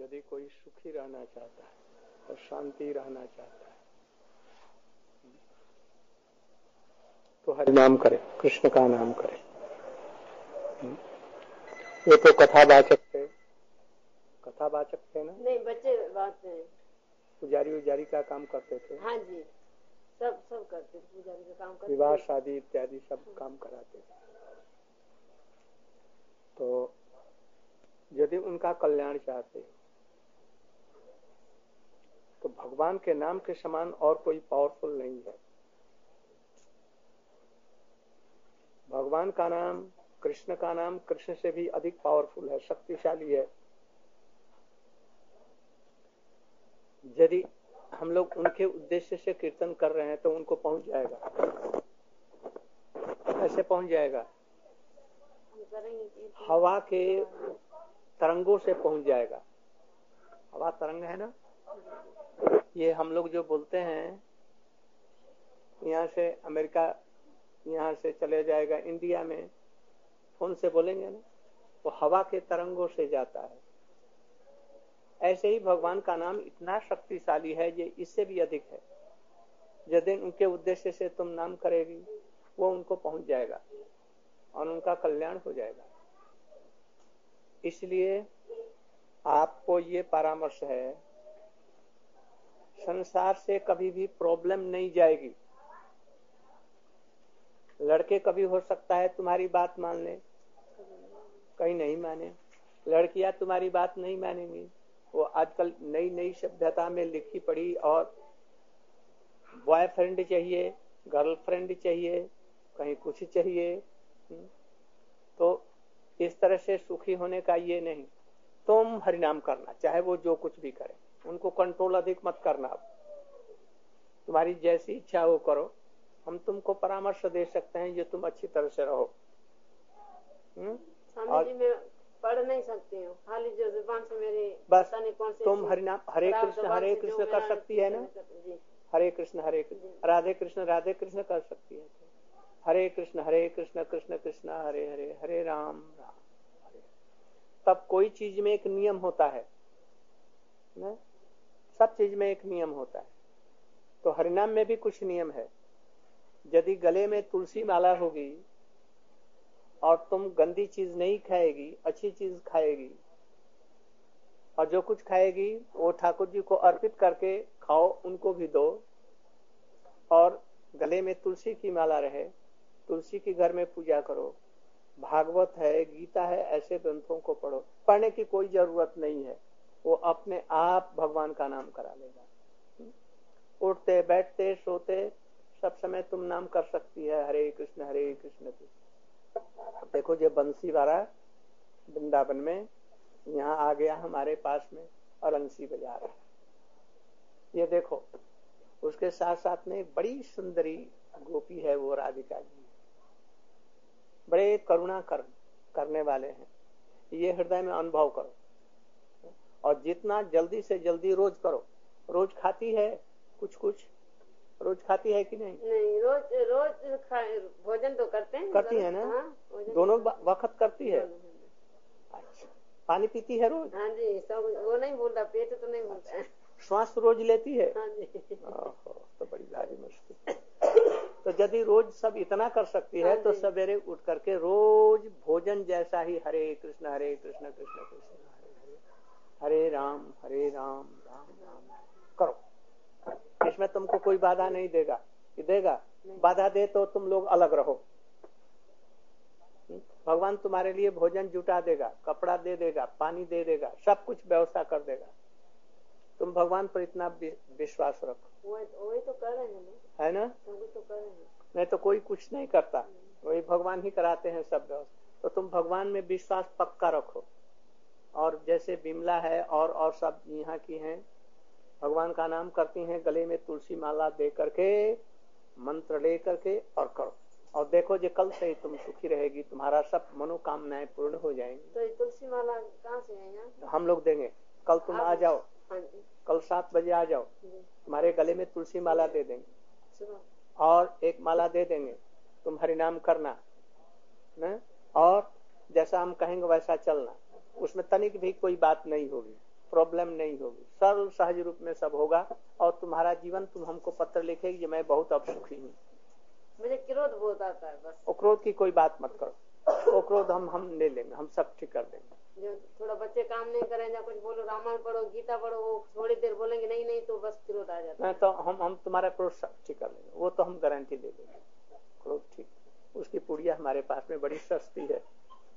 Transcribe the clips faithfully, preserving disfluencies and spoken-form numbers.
यदि कोई सुखी रहना चाहता है और शांति रहना चाहता है तो हरिनाम करे, कृष्ण का नाम करे। ये तो कथावाचक थे, कथावाचक थे ना? नहीं, बच्चे बात है। पुजारी उजारी का काम करते थे। हाँ जी, सब सब करते थे, पुजारी का काम करते, विवाह शादी इत्यादि सब काम कराते थे। तो यदि उनका कल्याण चाहते हो तो भगवान के नाम के समान और कोई पावरफुल नहीं है। भगवान का नाम, कृष्ण का नाम कृष्ण से भी अधिक पावरफुल है, शक्तिशाली है। यदि हम लोग उनके उद्देश्य से कीर्तन कर रहे हैं तो उनको पहुंच जाएगा। कैसे पहुंच जाएगा? हवा के तरंगों से पहुंच जाएगा। हवा तरंग है ना, ये हम लोग जो बोलते हैं, यहाँ से अमेरिका, यहाँ से चले जाएगा इंडिया में, फोन से बोलेंगे ना, वो हवा के तरंगों से जाता है। ऐसे ही भगवान का नाम इतना शक्तिशाली है, ये इससे भी अधिक है। यदि उनके उद्देश्य से तुम नाम करेगी, वो उनको पहुंच जाएगा और उनका कल्याण हो जाएगा। इसलिए आपको ये परामर्श है, संसार से कभी भी प्रॉब्लम नहीं जाएगी। लड़के कभी हो सकता है तुम्हारी बात मान ले, कहीं नहीं माने। लड़कियां तुम्हारी बात नहीं मानेंगी। वो आजकल नई नई सभ्यता में लिखी पड़ी और बॉयफ्रेंड चाहिए, गर्लफ्रेंड चाहिए, कहीं कुछ चाहिए। तो इस तरह से सुखी होने का ये नहीं। तुम हरिनाम करना, चाहे वो जो कुछ भी करे, उनको कंट्रोल अधिक मत करना। तुम्हारी जैसी इच्छा वो करो, हम तुमको परामर्श दे सकते हैं, ये तुम अच्छी तरह से रहो। स्वामी जी, मैं पढ़ नहीं सकती हूँ, खाली जो जुबान से मेरी बस तुम हरिनाम हरे कृष्ण हरे कृष्ण कर सकती है ना? हरे कृष्ण हरे कृष्ण, राधे कृष्ण राधे कृष्ण कर सकती है। हरे कृष्ण हरे कृष्ण कृष्ण कृष्ण हरे हरे, हरे राम राम हरे। तब कोई चीज में एक नियम होता है ना, सब चीज में एक नियम होता है। तो हरिनाम में भी कुछ नियम है। यदि गले में तुलसी माला होगी और तुम गंदी चीज नहीं खाएगी, अच्छी चीज खाएगी, और जो कुछ खाएगी वो ठाकुर जी को अर्पित करके खाओ, उनको भी दो, और गले में तुलसी की माला रहे, तुलसी के घर में पूजा करो, भागवत है, गीता है, ऐसे ग्रंथों को पढ़ो। पढ़ने की कोई जरूरत नहीं है, वो अपने आप भगवान का नाम करा लेगा। उठते बैठते सोते सब समय तुम नाम कर सकती है, हरे कृष्ण हरे कृष्ण कृष्ण। देखो ये बंसी वाला वृंदावन में यहाँ आ गया हमारे पास में और बंसी बजा रहा है। ये देखो, उसके साथ साथ में बड़ी सुंदरी गोपी है, वो राधिका जी, बड़े करुणा कर, करने वाले हैं। ये हृदय में अनुभव करो और जितना जल्दी से जल्दी रोज करो। रोज खाती है कुछ कुछ, रोज खाती है कि नहीं? नहीं, रोज रोज भोजन तो करते हैं, करती है ना? हाँ, दोनों वक्त करती है। अच्छा, पानी पीती है रोज? हाँ जी, सब वो नहीं बोलता, पेट तो नहीं बोलता है। श्वास रोज लेती है? हाँ जी। तो बड़ी भारी मुश्किल। तो यदि रोज सब इतना कर सकती है, तो सवेरे उठ करके रोज भोजन जैसा ही हरे कृष्ण हरे कृष्ण कृष्ण कृष्ण हरे हरे, हरे राम हरे राम राम राम करो। इसमें तुमको कोई बाधा नहीं देगा। कि देगा? बाधा दे तो तुम लोग अलग रहो। भगवान तुम्हारे लिए भोजन जुटा देगा, कपड़ा दे देगा, पानी दे देगा, सब कुछ व्यवस्था कर देगा। तुम भगवान पर इतना विश्वास रखो। वही तो कर रहे हैं, है ना? तो कर रहे हैं। नहीं तो कोई कुछ नहीं करता, वही भगवान ही कराते हैं सब व्यवस्था। तो तुम भगवान में विश्वास पक्का रखो। और जैसे बिमला है और और सब यहाँ की हैं, भगवान का नाम करती हैं, गले में तुलसी माला दे करके, मंत्र ले करके और करो। और देखो जे कल से ही तुम सुखी रहेगी, तुम्हारा सब मनोकामनाएं पूर्ण हो जाएंगी। तो तुलसी माला कहाँ से है यहाँ? हम लोग देंगे। कल तुम आ जाओ, कल सात बजे आ जाओ, तुम्हारे गले में तुलसी माला दे देंगे और एक माला दे देंगे। तुम हरिनाम करना न? और जैसा हम कहेंगे वैसा चलना। उसमें तनिक भी कोई बात नहीं होगी, प्रॉब्लम नहीं होगी, सरल सहज रूप में सब होगा और तुम्हारा जीवन, तुम हमको पत्र लिखेगी कि मैं बहुत अब सुखी हूँ। मुझे क्रोध बहुत आता है बस। वो क्रोध की कोई बात मत करो, वो क्रोध हम हम ले लेंगे, हम सब ठीक कर देंगे। जो थोड़ा बच्चे काम नहीं करें या कुछ बोलो, रामायण पढ़ो, गीता पढ़ो, वो थोड़ी देर बोलेंगे नहीं नहीं तो बस क्रोध आ जाता है। तो हम हम तुम्हारा क्रोध सब ठीक कर लेंगे, वो तो हम गारंटी दे देंगे। क्रोध ठीक, उसकी पुड़िया हमारे पास में बड़ी सस्ती है।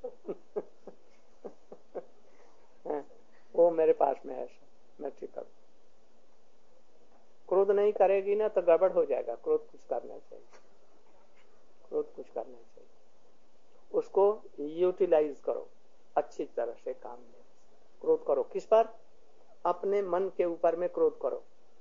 वो मेरे पास में है, मैं ठीक करूँ। क्रोध नहीं करेगी ना तो गड़बड़ हो जाएगा। क्रोध कुछ करना चाहिए, क्रोध कुछ करना चाहिए, उसको यूटिलाइज करो अच्छी तरह से काम में। क्रोध करो किस पर? अपने मन के ऊपर में क्रोध करो,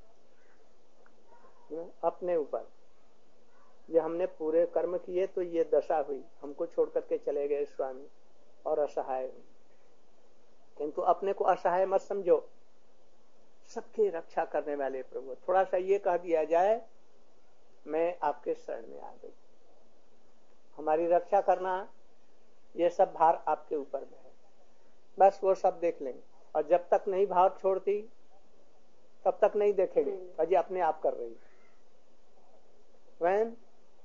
अपने ऊपर। ये हमने पूरे कर्म किए तो ये दशा हुई, हमको छोड़ करके चले गए स्वामी और असहाय हुई। किंतु अपने को असहाय मत समझो, सबकी रक्षा करने वाले प्रभु। थोड़ा सा ये कह दिया जाए मैं आपके शरण में आ गई, हमारी रक्षा करना, ये सब भार आपके ऊपर में है, बस वो सब देख लेंगे। और जब तक नहीं भाव छोड़ती तब तक नहीं देखेंगे, अजी अपने आप कर रही। When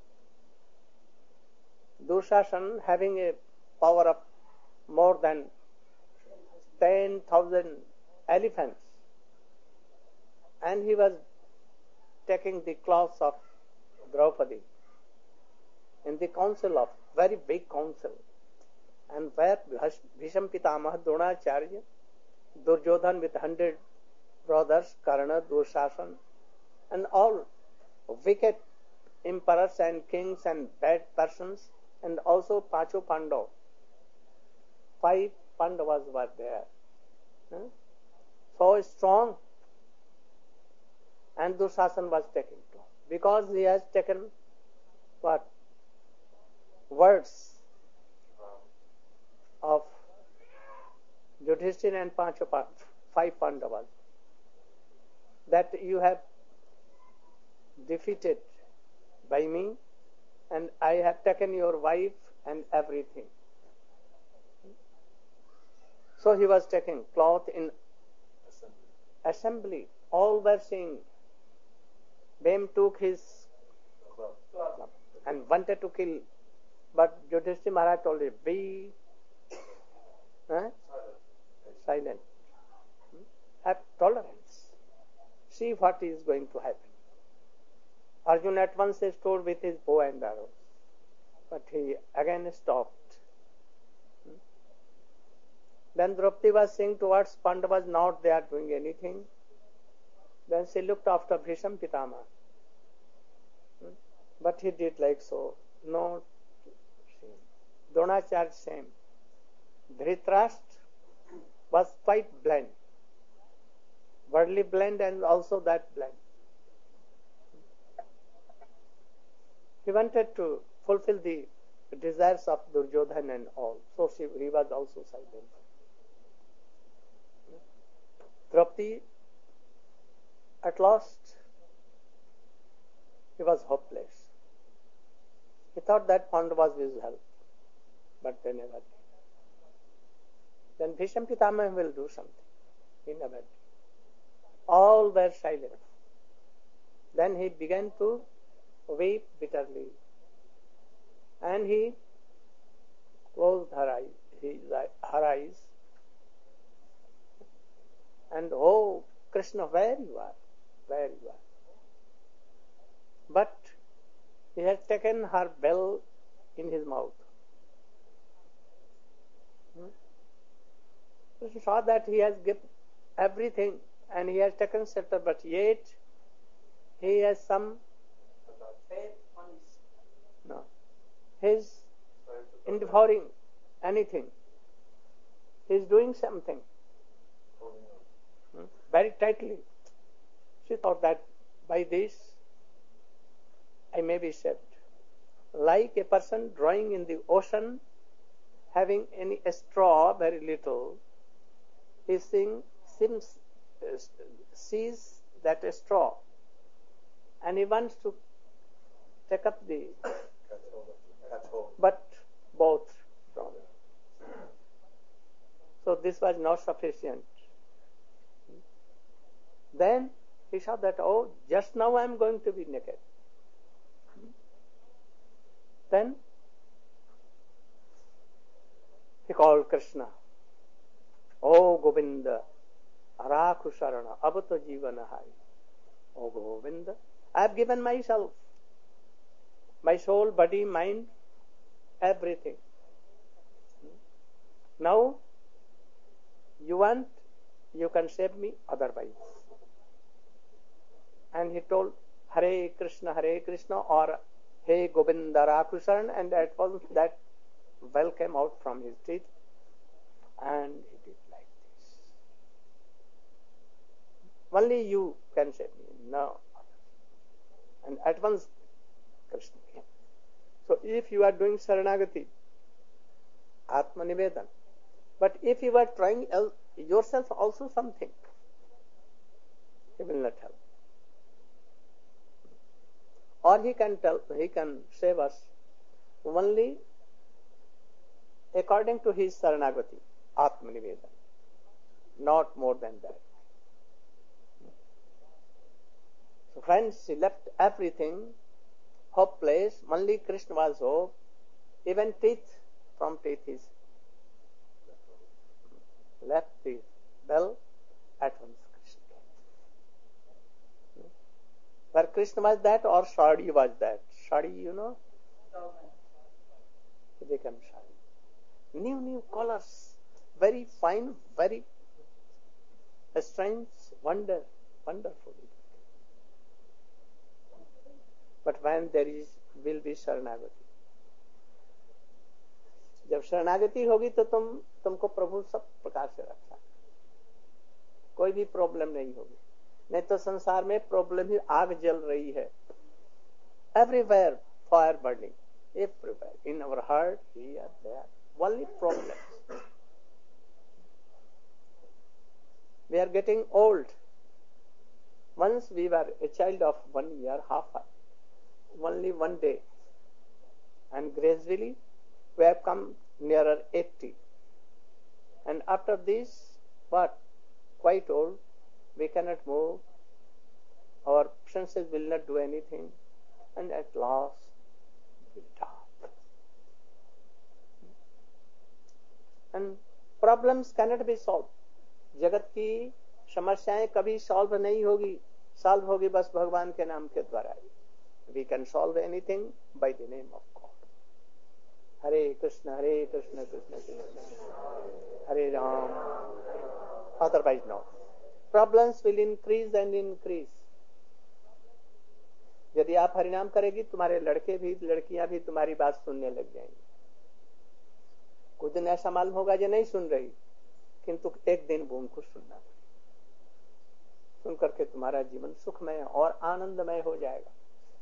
Dushasan having a power of more than ten thousand elephants, and he was taking the clothes of Draupadi in the council of very big council, and where Bhisham Pitamaha, Dronacharya, Duryodhan with hundred brothers, Karna, Dushasan, and all wicked emperors and kings and bad persons, and also Pacho Pandav. Five Pandavas were there. Hmm? So strong, and Dushasan was taken to, because he has taken what? Words of Yudhishthira and Pancho Pandavas, five Pandavas, that you have defeated by me, and I have taken your wife and everything. So he was taking cloth in assembly. assembly. All were seeing. Bhim took his club and wanted to kill, but Yudhishthira Maharaj told him, be huh? silent. Have tolerance. See what is going to happen. Arjuna at once stood with his bow and arrows, but he again stopped. Then Draupadi was seeing towards Pandavas, not they are doing anything. Then she looked after Bhisham Pitama, but he did like so. No shame. Dronacharya same. Dhritarashtra was quite blind, worldly blind, and also that blind. He wanted to fulfill the desires of Duryodhana and all, so she, he was also silent. Draupadi, at last, he was hopeless. He thought that Pandavas will help, but they never did. Then Bhisham Pitamaha will do something. He never did. All were silent. Then he began to weep bitterly, and he closed her eyes, his, her eyes, and oh Krishna, where you are, where you are. But he has taken her bell in his mouth. Hmm? Krishna saw that he has given everything and he has taken shelter, but yet he has some faith on his, no, his in devouring anything. He is doing something hmm? very tightly. She thought that by this I may be saved. Like a person drawing in the ocean, having any straw, very little, he seeing, seems, uh, sees that a straw, and he wants to take up the, but both drawn. So this was not sufficient. Then he saw that, oh, just now I am going to be naked. Then he called Krishna. Oh Govinda, Arakhu Sarana, Abato Jivana Hai. Oh Govinda, I have given myself, my soul, body, mind, everything. Now, you want, you can save me, otherwise. And he told, Hare Krishna, Hare Krishna, or Hey Govinda, Arakhu Sarana, and at once that well came out from his teeth, and he did like this. Only you can save me, no. And at once Krishna came. So if you are doing Saranagati, Atma Nivedan, but if you are trying yourself also something, he will not help. Or he can tell, he can save us only according to his Saranagati, Atma Nivedan, not more than that. So friends, he left everything, hopeless, only Krishna was hope, even teeth, from teeth is left the bell, at once Krishna came. Where Krishna was that, or Shadi was that? Shadi, you know? He became Shadi. New, new colors, very fine, very strange, wonder, wonderful. But when there is, will be शरणागति, जब शरणागति होगी तो तुम तुमको प्रभु सब प्रकार से रक्षा, कोई भी प्रॉब्लम नहीं होगी. नहीं तो संसार में प्रॉब्लम ही, आग जल रही है. Everywhere fire burning, everywhere, in our heart, here, there, only problems. We are getting old. Once we were a child of one year, half, only one day, and gradually we have come nearer eighty. And after this, what? Quite old, we cannot move, our senses will not do anything, and at last we die. And problems cannot be solved. जगत की समस्याएं कभी solve नहीं होगी, solve होगी बस भगवान के नाम के द्वारा. We can solve anything by the name of God. Hare Krishna, Hare Krishna, Krishna Krishna, Hare Ram. Otherwise no. Problems will increase and increase. यदि आप हरिनाम करेगी, तुम्हारे लड़के भी, लड़कियां भी तुम्हारी बात सुनने लग जाएंगे. कुछ दिन ऐसा मालूम होगा जो नहीं सुन रही, किंतु एक दिन वो उनको सुनना, सुन करके तुम्हारा जीवन सुखमय और आनंदमय हो जाएगा.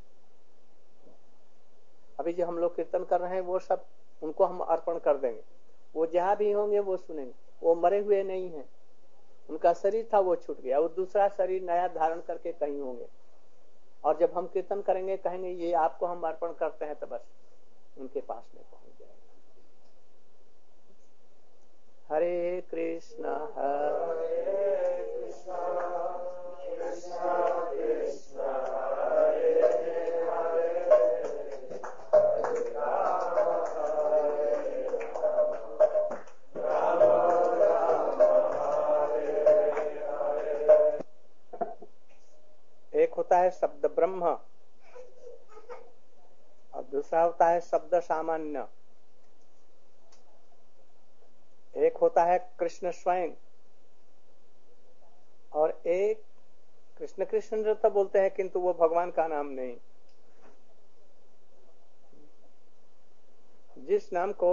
अभी जो हम लोग कीर्तन कर रहे हैं वो सब उनको हम अर्पण कर देंगे. वो जहां भी होंगे वो सुनेंगे. वो मरे हुए नहीं हैं, उनका शरीर था वो छूट गया, वो दूसरा शरीर नया धारण करके कहीं होंगे. और जब हम कीर्तन करेंगे, कहेंगे ये आपको हम अर्पण करते हैं, तो बस उनके पास में पहुंच जाएगा. हरे कृष्णा हरे कृष्णा कृष्णा कृष्णा हरे हरे, राम राम हरे हरे. एक होता है शब्द ब्रह्म और दूसरा होता है शब्द सामान्य. एक होता है कृष्ण स्वयं और एक कृष्ण कृष्ण तो बोलते हैं, किंतु वो भगवान का नाम नहीं. जिस नाम को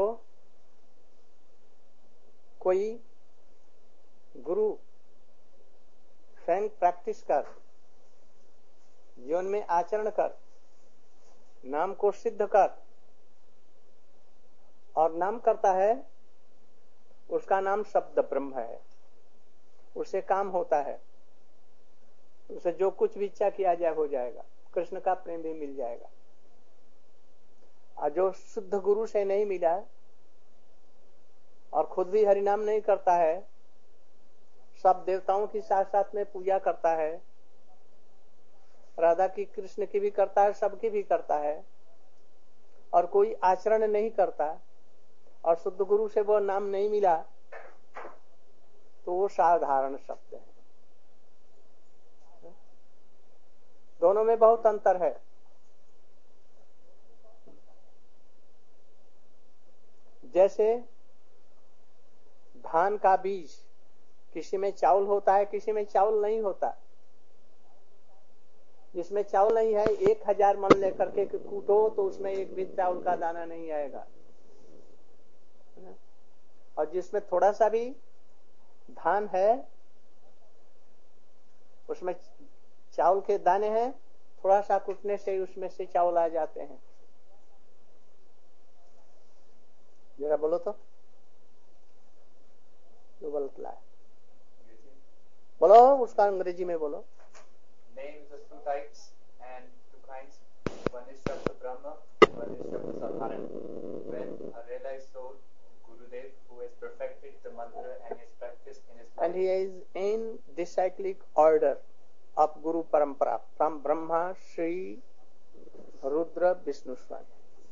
कोई गुरु स्वयं प्रैक्टिस कर, जीवन में आचरण कर, नाम को सिद्ध कर और नाम करता है, उसका नाम शब्द ब्रह्म है. उससे काम होता है, उसे जो कुछ भी इच्छा किया जाए हो जाएगा. कृष्ण का प्रेम भी मिल जाएगा. और जो शुद्ध गुरु से नहीं मिला और खुद भी हरिनाम नहीं करता है, सब देवताओं की साथ साथ में पूजा करता है, राधा की कृष्ण की भी करता है, सबकी भी करता है, और कोई आचरण नहीं करता और शुद्ध गुरु से वो नाम नहीं मिला, तो वो साधारण शब्द है। दोनों में बहुत अंतर है। जैसे धान का बीज, किसी में चावल होता है, किसी में चावल नहीं होता। जिसमें चावल नहीं है, एक हजार मन लेकर के कूटो तो उसमें एक भी चावल का दाना नहीं आएगा। और जिसमें थोड़ा सा भी धान है, उसमें चावल के दाने हैं, थोड़ा सा कूटने से उसमें से चावल आ जाते हैं। जरा बोलो तो, जो बोलता है बोलो, उसका अंग्रेजी में बोलो। Names of two types and two kinds. One is Shabda Brahma, one is Shabda Sadharan. When a realized soul, Gurudev, who has perfected the mantra and has practiced in his life, and he is in the cyclic order of Guru Parampara from Brahma, Shri, Rudra, Vishnu Swami.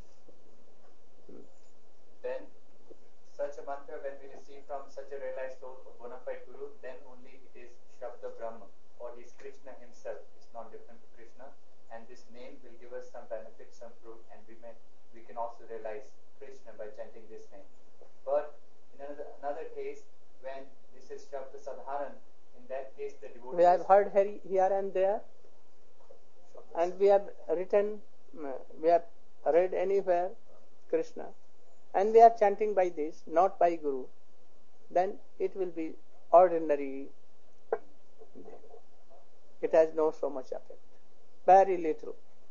Then such a mantra, when we receive from such a realized soul, a bona fide Guru, then only it is Shabda Brahma, or he is Krishna himself. It's not different to Krishna, and this name will give us some benefit, some fruit, and we may we can also realize Krishna by chanting this name. But in another, another case, when this is Shabda Sadharan, in that case the devotee, we have heard here and there, and we have written, we have read anywhere Krishna, and we are chanting by this, not by Guru, then it will be ordinary. It has no so much effect, very little.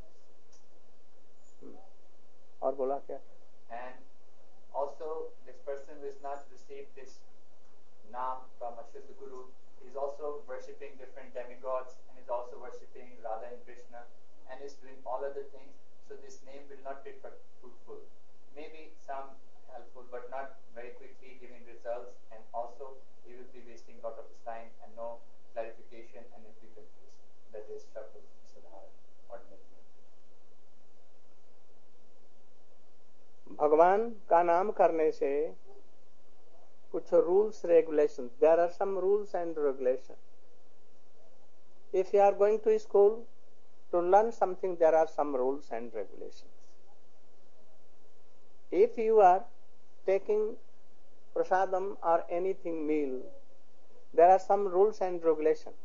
और बोला क्या? And also this person who has not received this naam from a Shuddha Guru is also worshipping different demigods and is also worshipping Radha and Krishna and is doing all other things. So this name will not be fruitful. Maybe some helpful, but not very quickly giving results, and also he will be wasting a lot of his time and no clarification, and it will be confused. That is Shabda Sadhara, ordinary. भगवान का नाम करने से कुछ rules regulation, there are some rules and regulation. If you are going to school to learn something, there are some rules and regulation. If you are taking prasadam or anything meal, there are some rules and regulations.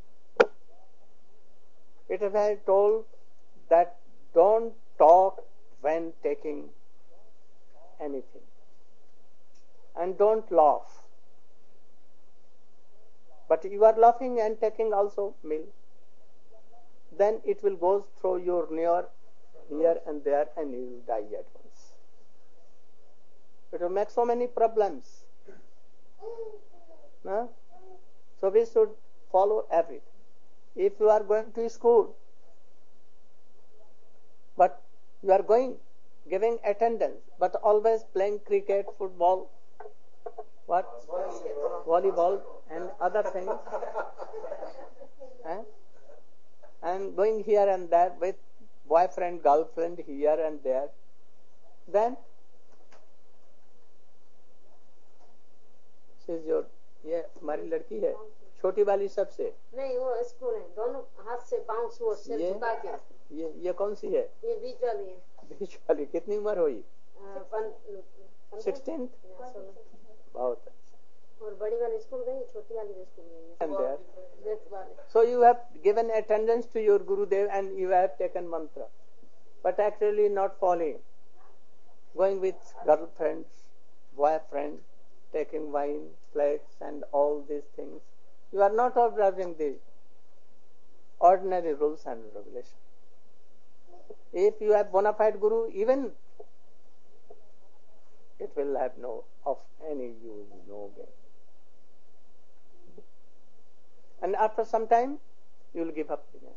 It is very told that don't talk when taking anything, and don't laugh. But you are laughing and taking also meal, then it will go through your near here and there, and you will die at once. It will make so many problems. No? So we should follow everything. If you are going to school, but you are going, giving attendance, but always playing cricket, football, what? Volleyball and other things. eh? And going here and there with boyfriend, girlfriend here and there, then जो ये हमारी लड़की है, छोटी वाली सबसे नहीं, वो स्कूल है, दोनों हाथ से पांव से सिर झुका के. ये ये कौन सी है? ये बीच वाली है. बीच वाली. कितनी उम्र हुई? सिक्सटीन. बहुत अच्छा. और बड़ी वाली स्कूल गई, छोटी वाली स्कूल गई. And there, so you have given attendance to your Gurudev and you have taken mantra, but actually not following, going with girlfriends, boyfriend, taking wine, plates, and all these things. You are not observing the ordinary rules and regulations. If you have bona fide Guru, even it will have no of any use, no gain. And after some time, you will give up again.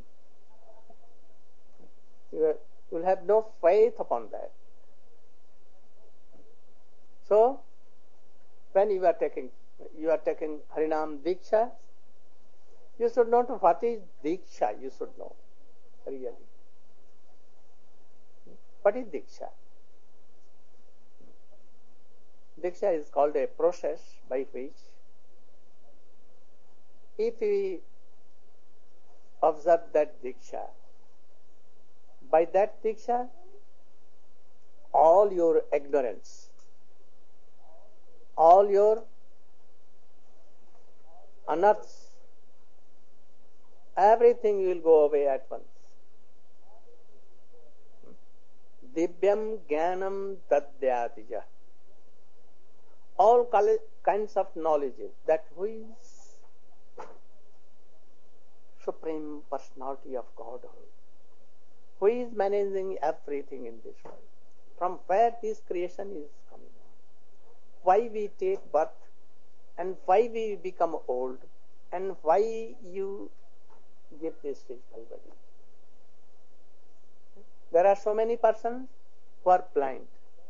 You will have no faith upon that. So, when you are taking you are taking Harinam Diksha, you should know what is Diksha, you should know, really. What is Diksha? Diksha is called a process by which, if we observe that Diksha, by that Diksha, all your ignorance, all your unearths, everything will go away at once. Divyam Jnanam Dadyatija. All kinds of knowledges that who is Supreme Personality of Godhood, who is managing everything in this world, from where this creation is coming on, why we take birth, and why we become old, and why you get this physical body. There are so many persons who are blind.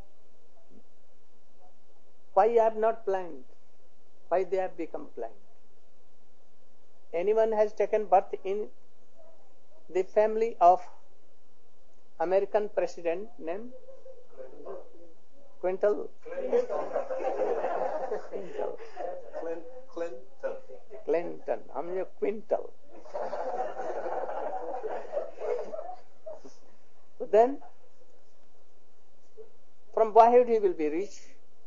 Why are not blind? Why they have become blind? Anyone has taken birth in the family of American president named Quintal? Clinton. Clinton. I'm a Quintal. Then, from boyhood he will be rich.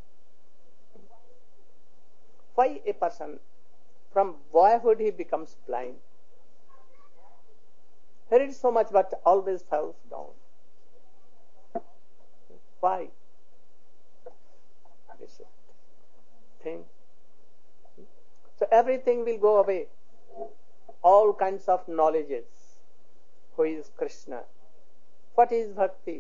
Why a person from boyhood he becomes blind? He reads so much but always falls down. Why? This thing. So everything will go away. All kinds of knowledges. Who is Krishna? What is Bhakti?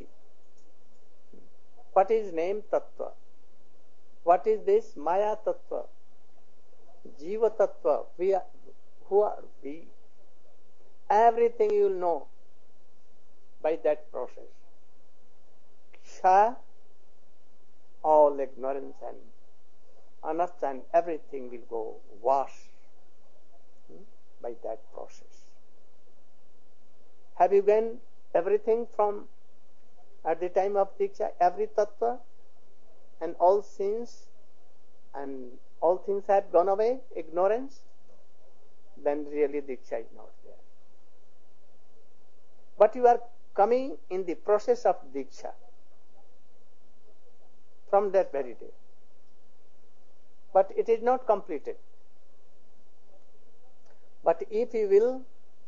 What is name Tattva? What is this Maya Tattva? Jiva Tattva. We are, who are we? Everything you will know by that process. Ksha, all ignorance and unearth and everything will go wash hmm, by that process. Have you gained everything from at the time of Diksha, every tattva and all sins and all things have gone away, ignorance? Then really Diksha is not there. But you are coming in the process of Diksha from that very day. But it is not completed. But if you will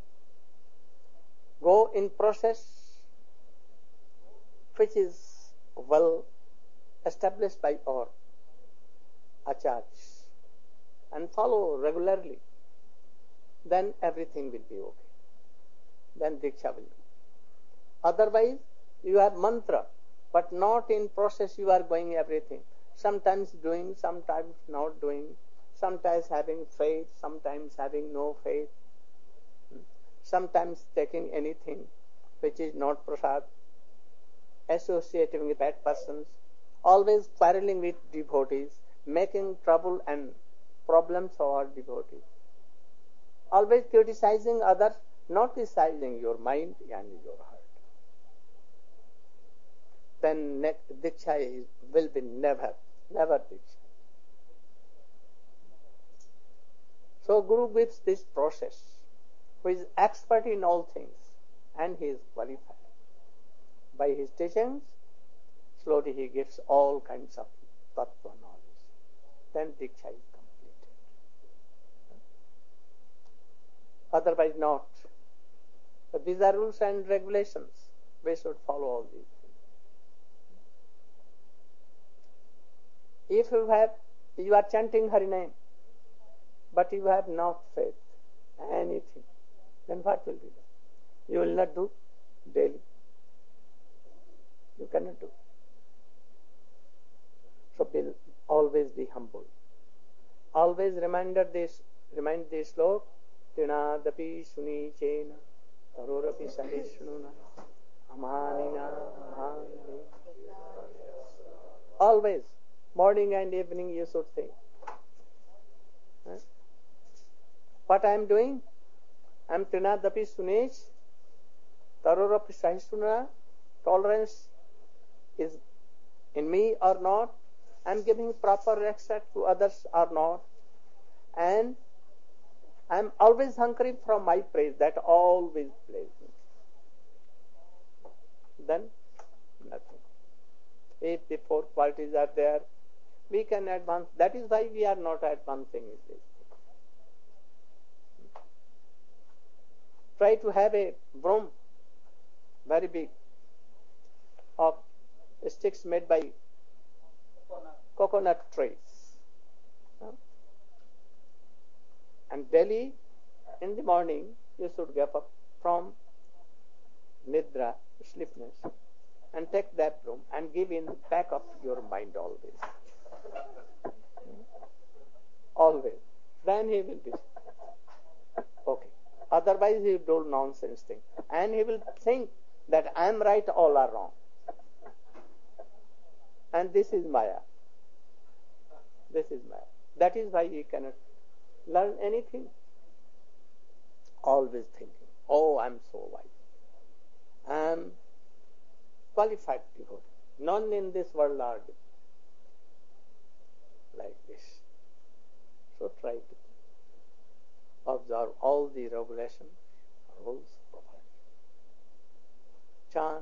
go in process which is well established by our acharyas and follow regularly, then everything will be okay. Then Diksha will be. Otherwise, you have mantra, but not in process you are going everything. Sometimes doing, sometimes not doing, sometimes having faith, sometimes having no faith, sometimes taking anything which is not prasad, associating with bad persons, always quarreling with devotees, making trouble and problems for devotees, always criticizing others, not criticizing your mind and your heart. Then Diksha is, will be never, never Diksha. So Guru gives this process, who is expert in all things, and he is qualified. By his teachings, slowly he gives all kinds of tattva knowledge. Then Diksha is completed. Otherwise not. But these are rules and regulations. We should follow all these things. If you have, you are chanting Hari name, but you have not faith, anything, then what will be done? You will not do daily. You cannot do. So be, always be humble. Always reminder this, remind this slok, Tinadapi suni chena, tarorapi sahishnuna, amanina amani. Always, morning and evening you should think. What I am doing? I am Trinadapi Sunej, Tarorapi Sahishuna, tolerance is in me or not. I am giving proper respect to others or not. And I am always hungry for my praise, that always praise me. Then nothing. If the four qualities are there, we can advance. That is why we are not advancing in this. Try to have a broom, very big, of sticks made by coconut trees. And daily, in the morning, you should get up from nidra, sleepiness, and take that broom and give in the back of your mind always. Always. Then he will be okay. Otherwise he will do nonsense thing. And he will think that I am right, all are wrong. And this is Maya. This is Maya. That is why he cannot learn anything. Always thinking, oh, I am so wise. I am qualified devotee. None in this world are like this. So try to observe all the regulations, rules properly. Chant.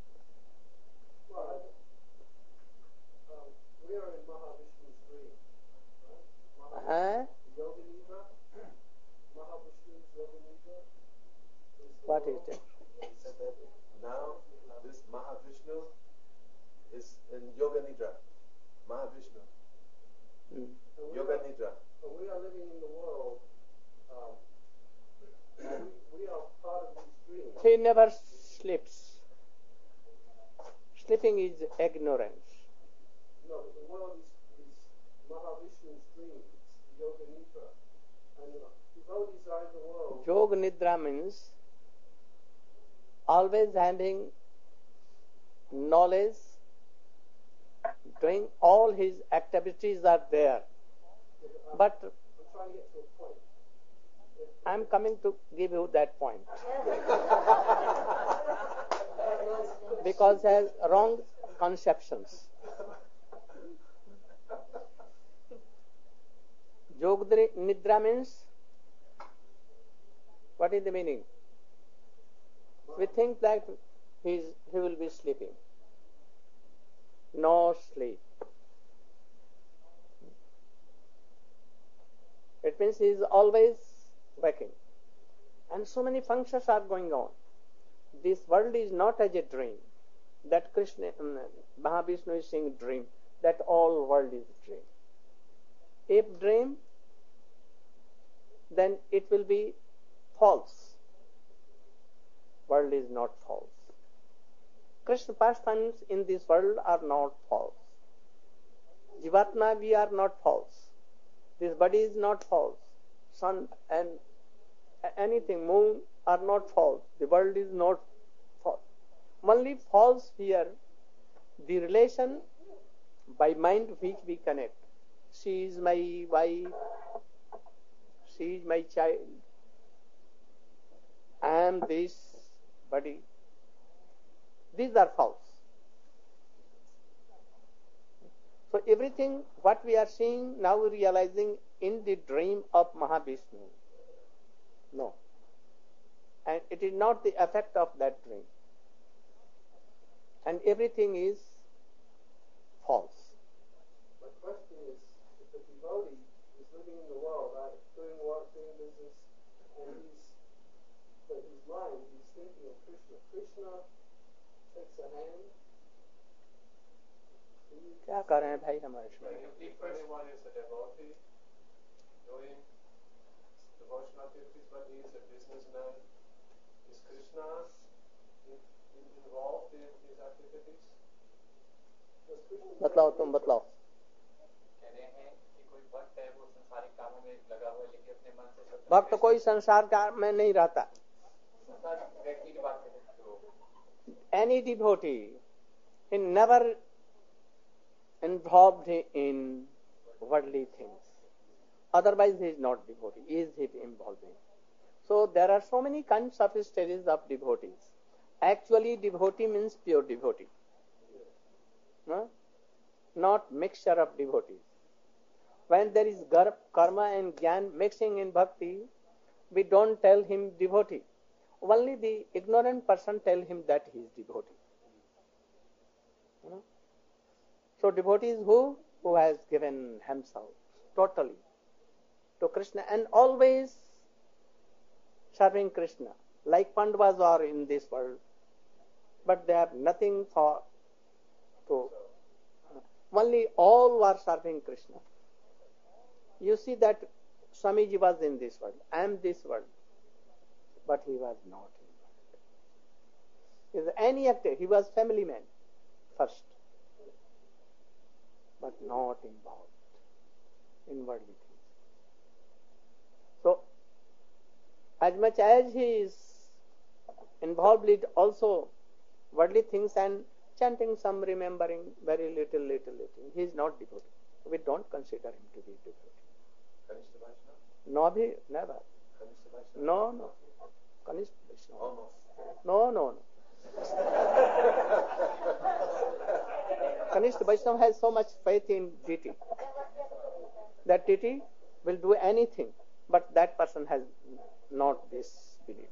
Well, um, we are in Mahavishnu's dream, right? Huh? Yoga Nidra, Mahavishnu's Yoga Nidra. What is that? He said that now this Mahavishnu is in Yoga Nidra. Mahavishnu. Mm. And we Yoga are- Nidra. and we are living in the world, um, and we, we are part of these dreams. He never sleeps. Sleeping is ignorance. No, but the world is, is Mahavishnu's dreams, the Yoga Nidra. And the devotees are in the world. Yoga Nidra means always having knowledge, doing all his activities are there. But I'm trying to get to a point. I am coming to give you that point. Because he has wrong conceptions. Yoga Nidra means, what is the meaning? We think that he's, he will be sleeping. No sleep. It means he is always waking. And so many functions are going on. This world is not as a dream. That Krishna, um, Mahavishnu is saying dream. That all world is dream. If dream, then it will be false. World is not false. Krishna pastimes in this world are not false. Jivatma, we are not false. This body is not false. Sun and anything, moon are not false. The world is not false. Only false here, the relation by mind which we connect. She is my wife. She is my child. I am this body. These are false. So everything what we are seeing now realizing in the dream of Mahavishnu. No. And it is not the effect of that dream. And everything is false. My question is, if a devotee is living in the world, right, doing work, doing business, and he's, but his mind, he's thinking of Krishna. Krishna takes a hand. क्या कर रहे हैं भाई हमारे If anyone is a devotee, doing devotional activities, but he is a businessman, is Krishna in, in, involved in his activities? Does Krishna बतलाओ तुम बतलाओ. कह रहे हैं कि कोई भक्त है वो संसारिक कामों में लगा हुआ है लेकिन अपने मन से सब भक्त कोई संसार का में नहीं रहता. संसार व्यक्ति की बात करें तो Any devotee, he never involved in worldly things. Otherwise he is not devotee. Is he involving? So there are so many kinds of stages of devotees. Actually devotee means pure devotee. No? Not mixture of devotees. When there is karma and jnana mixing in bhakti, we don't tell him devotee. Only the ignorant person tell him that he is devotee. You know? So devotee is who? Who has given himself totally to Krishna and always serving Krishna. Like Pandavas are in this world, but they have nothing for to. Only all are serving Krishna. You see that Swamiji was in this world. I am this world. But he was not involved. Is any actor, he was family man first. But not involved in worldly things. So, as much as he is involved with also worldly things and chanting some, remembering very little, little, little, he is not devotee. We don't consider him to be devotee. No, bhi, never. No, no. Kanishta Vaishnava. No, no, no. Kanishta Vaishnava has so much faith in deity that deity will do anything, but that person has not this belief.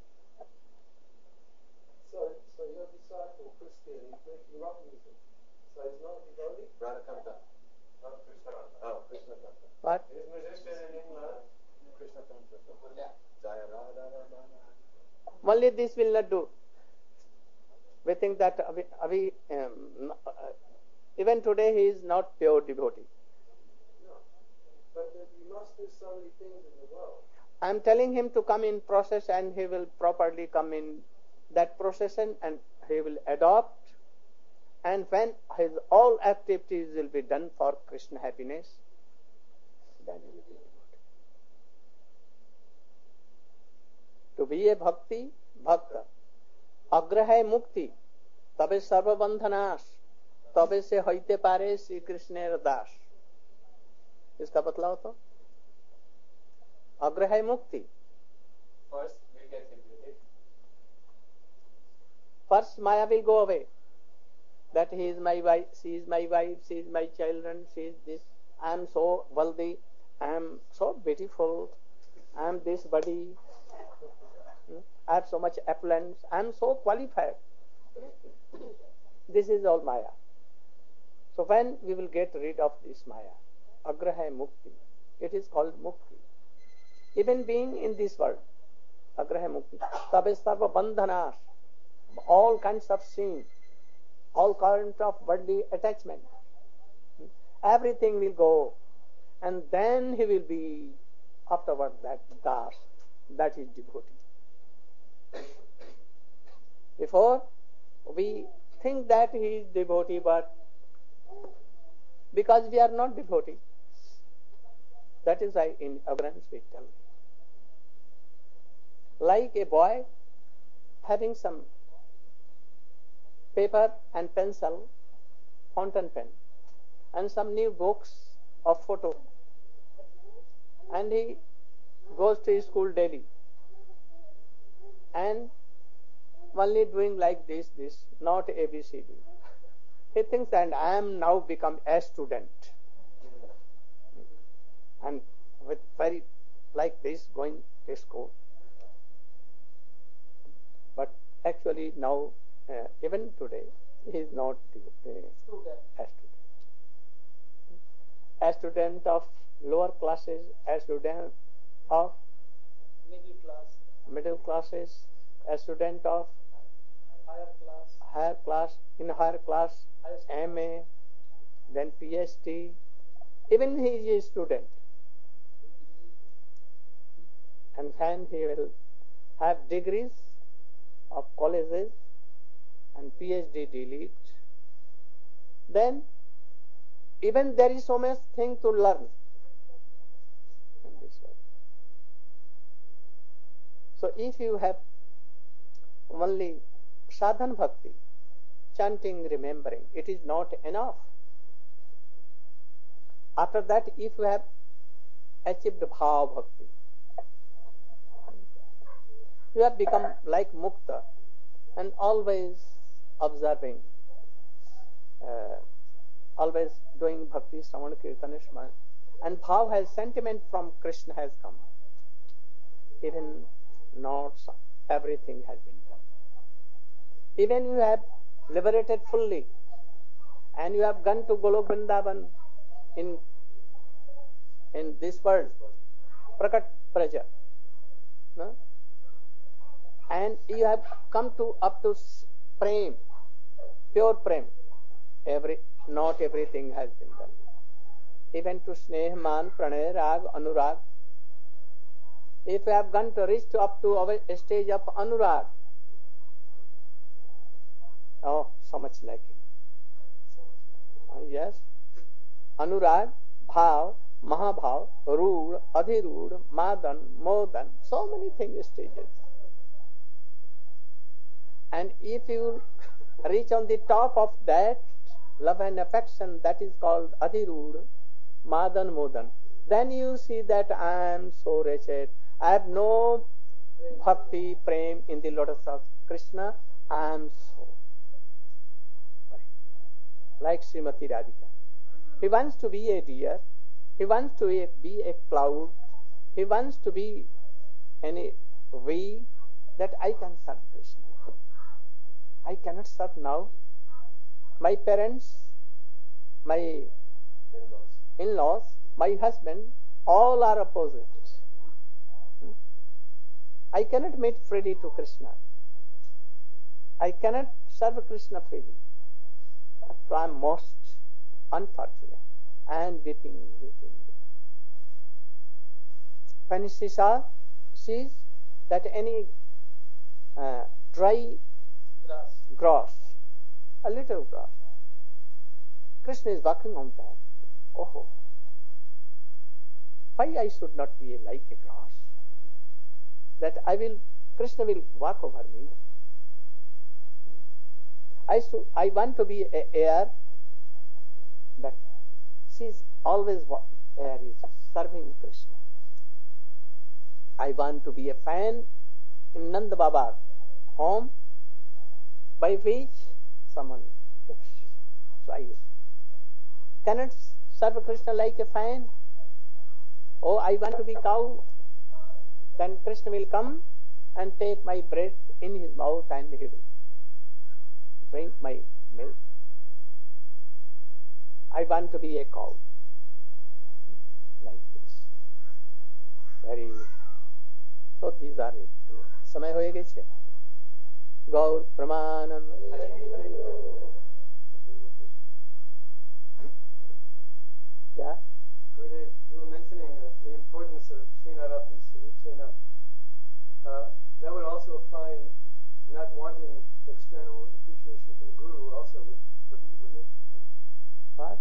So, so your disciple, Christian, he's making rock music. So he's not devotee? Radhakanta. Not Krishna. Oh, Krishna Kanta. What? He's musician in England. Krishna Kanta. Jaya Radha Rama. Only this will not do. We think that Avi, Avi, um, uh, even today he is not pure devotee. No. But then you must do so many things in the world. I am telling him to come in process and he will properly come in that procession and he will adopt. And when his all activities will be done for Krishna happiness, then he will be devotee. To be a bhakti, bhakta. अग्रह मुक्ति तबे सर्वबंधनाश तबे से होते पारे श्री कृष्ण दास. इसका बतलाओ तो. अग्रह मुक्ति. First, we get liberated. First Maya will go away. That he is my wife, she is my wife, she is my children, she is this. I am so wealthy, I am so beautiful, I am this body. I have so much affluence. I am so qualified. This is all Maya. So when we will get rid of this Maya, Agraha Mukti, it is called Mukti. Even being in this world, Agraha Mukti, Tabe Sarva Bandhanas, all kinds of sin, all kinds of worldly attachment, everything will go, and then he will be afterward that Das, that is devotee. Before, we think that he is devotee, but because we are not devotee, that is why in ignorance we tell. Like a boy having some paper and pencil, fountain pen, and some new books of photo, and he goes to his school daily, and only doing like this, this, not A B C D. He thinks that I am now become a student. And with very, like this, going to school. But actually now, uh, even today, he is not uh, a student. A student of lower classes, a student of Middle class, middle classes, a student of higher class, higher class, in higher class, M A, then P H D, even he is a student. And then he will have degrees of colleges and P H D delete. Then even there is so much thing to learn in this world. So if you have only sadhan bhakti, chanting, remembering, it is not enough. After that, if you have achieved bhav bhakti. You have become like mukta and always observing, uh, always doing bhakti, Shravan, Kirtan, Smaran. And bhav has sentiment from Krishna has come. Even not everything has been done. Even you have liberated fully and you have gone to Golok Vrindavan in, in this world, Prakat Praja. No? And you have come to up to prem, pure prem. Every, not everything has been done. Even to sneh, man, pranay, rag, anurag. If you have gone to reach to up to a stage of anurag, oh, so much lacking. Uh, yes, anurag, bhav, mahabhav, rood, adhirood, madan, modan, so many things, stages. And if you reach on the top of that love and affection, that is called adhirood, madan, modan, then you see that I am so wretched. I have no bhakti, prem in the lotus of Krishna. I am so like Srimati Radhika. He wants to be a deer. He wants to be a cloud. He wants to be any way that I can serve Krishna. I cannot serve now. My parents, my In-laws. in-laws, my husband, all are opposite. Hmm? I cannot meet freely to Krishna. I cannot serve Krishna freely. So I am most unfortunate and weeping, weeping. When she saw, sees that any uh, dry Grass. grass, a little grass, Krishna is walking on that. Oh, why I should not be like a grass? That I will, Krishna will walk over me. I should, I want to be a air. That she is always air is serving Krishna. I want to be a fan in Nanda Baba home, by which someone gives. So I cannot serve Krishna like a fan. Oh, I want to be cow. Then Krishna will come and take my breath in his mouth and he will drink my milk. I want to be a cow. Like this. Very. So these are it. समय हो गए छे गौर प्रमाणम क्या Gurudev, you were mentioning uh, the importance of Srinarapi Sanichena. Uh, that would also apply in not wanting external appreciation from Guru also, wouldn't, wouldn't it? What?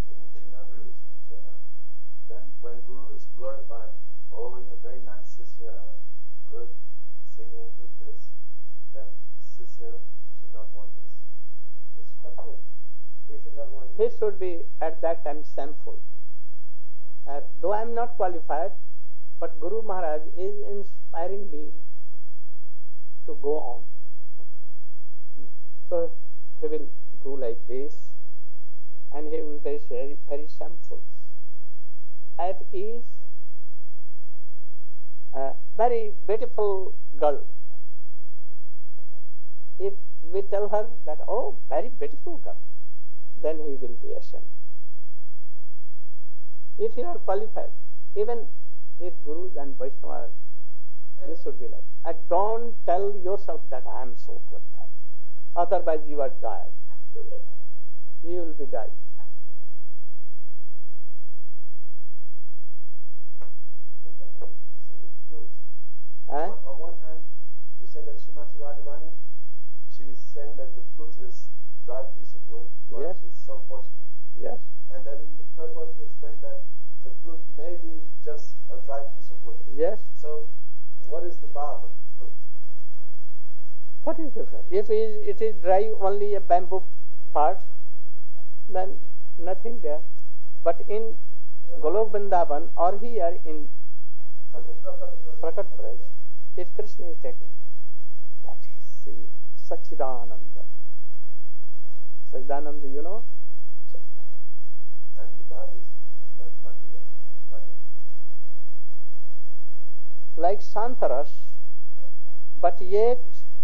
Then when Guru is glorifying, oh, you're very nice, Sisya, good singing, good this, then Sisya should not want this. This question. We should not want He should be at that time shameful. Uh, though I am not qualified, but Guru Maharaj is inspiring me to go on. So he will do like this, and he will be very, very shameful. At ease, a very beautiful girl. If we tell her that, oh, very beautiful girl, then he will be ashamed. If you are qualified, even if Gurus and Vaishnavas, you should be like, and don't tell yourself that I am so qualified. Otherwise you are died. You will be died. And then you, you say the flute. Eh? On, on one hand, you say that Srimati Radharani, she's saying that the flute is a dry piece of wood. But Yes. It's so fortunate. Yes. And then in the purport you explain that the flute may be just a dry piece of wood. Yes. So what is the bhav of the flute? What is different? If it is, it is dry only a bamboo part, then nothing there. But in Golok Vrindavan or here in Prakat Braj, if Krishna is taking, that is Sachidananda. Sachidananda, you know? Sachidananda. And the Bab is Madhurya. Madhu. Like Shantaras, but yet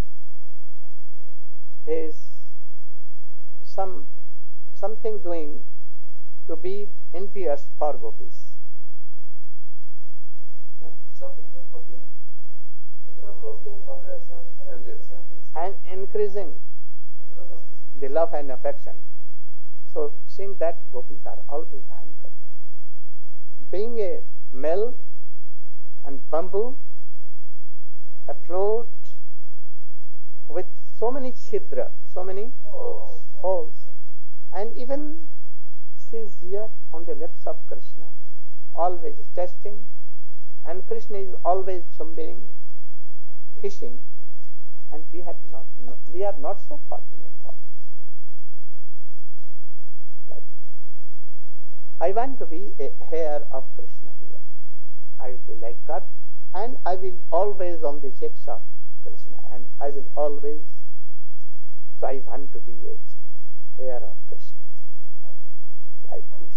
is some something doing to be envious for gopis. Huh? Something doing for being envious. And increasing the love and affection. So seeing that gopis are always hankering. Being a male and bamboo afloat with so many chidra, so many Holes. holes. And even she is here on the lips of Krishna, always testing, and Krishna is always chumbing, kissing, and we have not, no, we are not so fortunate for this. Right? I want to be a hair of Krishna here. I will be like God, and I will always on the checks of Krishna, and I will always. So I want to be a hair of Krishna, like this.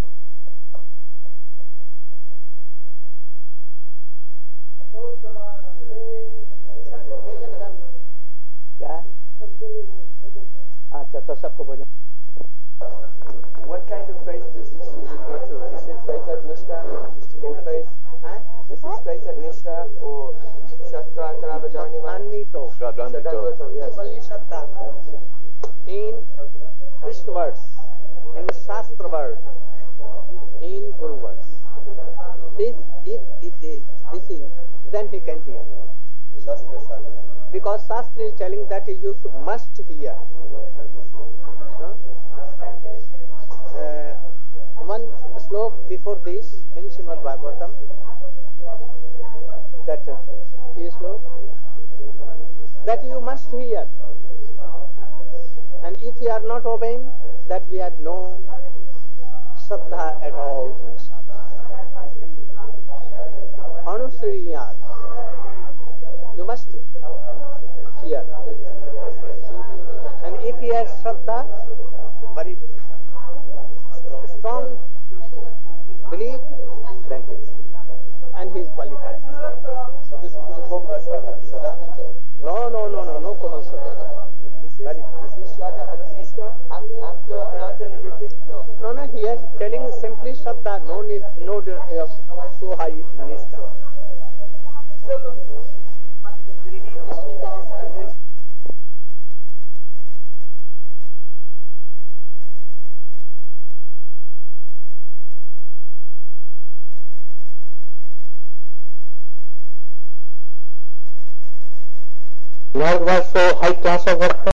क्या? अच्छा तो सबको भोजन. What kind of faith does this refer to? Is it faith at Nishtha or faith? Huh? This is faith at Nishtha or Shastra Anvito. Shraddhanvito, yes. Only Shraddha. In Krishna words, in Shastra word, in Guru words. This, if it is, this is, then he can hear. Shastra Shraddha. Because Shastra is telling that you must hear. Huh? Uh, one slok before this in Srimad Bhagavatam, that uh, is slok, that you must hear. And if you are not obeying, that we have no Shraddha at all in Shastra. Anusriyat. You must hear. And if he has Shraddha, very strong belief, then he is. And he is qualified. So this is the Komla Shraddha, Shraddhanvito. No, no, no, no, no Komal Shraddha. This is, Very is this Shraddha at Nishtha after Ananta Nivritti? No. No, no, he is telling simply Shraddha, no need, no need of so high Nishtha. Lord was so high class of work.